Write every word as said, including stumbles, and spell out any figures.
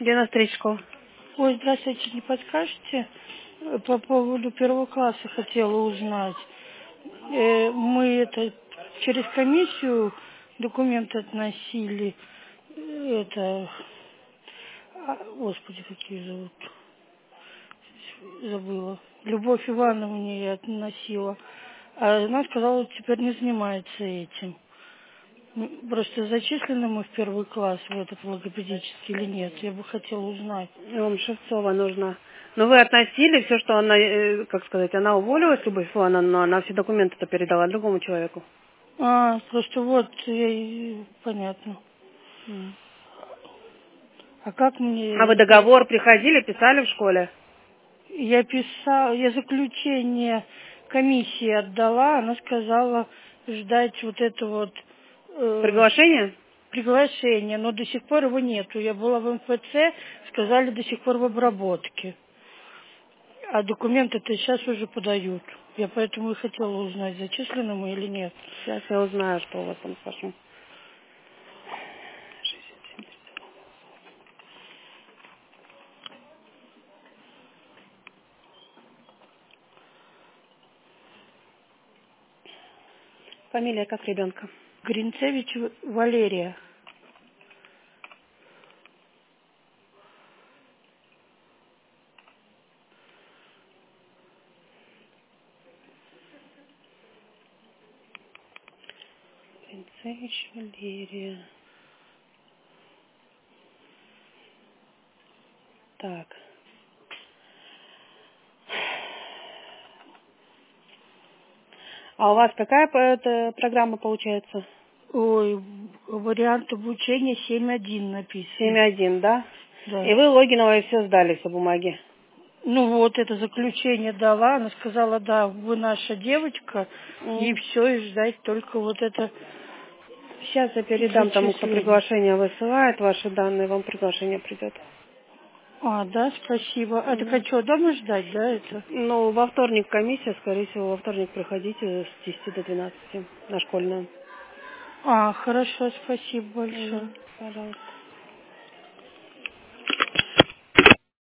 девяносто три школа. Ой, здравствуйте, не подскажете? Э, По поводу первого класса хотела узнать. Э, мы это через комиссию документы относили. Э, Это, а, господи, какие зовут? Забыла. Любовь Ивановне я относила. А она сказала, теперь не занимается этим. М, Просто зачислены мы в первый класс, в этот логопедический или нет? Я бы хотела узнать. Вам Шевцова нужна. Но вы относили все, что она, э, как сказать, она уволилась, Любовь Ивановна, но она все документы-то передала другому человеку. А, просто вот, я и- понятно. М. А как А вы мне... договор приходили, писали в школе? Я писала, я заключение комиссии отдала, она сказала ждать вот это вот э, Приглашение? приглашение, но до сих пор его нету. Я была в эм эф цэ, сказали до сих пор в обработке. А документы-то сейчас уже подают. Я поэтому и хотела узнать, зачислены мы или нет. Сейчас я узнаю, что у вас там пошло. Фамилия как ребенка? Гринцевич Валерия. Принцевич Валерия. Так. А у вас какая п- это программа получается? Ой, вариант обучения семь один семь написано. один, да? И Да. вы логиновые все сдали, все бумаги? Ну вот, это заключение дала, она сказала, да, вы наша девочка, и М. все, и ждать только вот это Сейчас я передам тому, кто зачисление. приглашение высылает, ваши данные, вам приглашение придет. А, да, спасибо. А так а Мгм. что, дома ждать, да, это? Ну, во вторник комиссия, скорее всего, во вторник приходите с десяти до двенадцати на школьную. А, хорошо, спасибо большое. Мгм. Пожалуйста.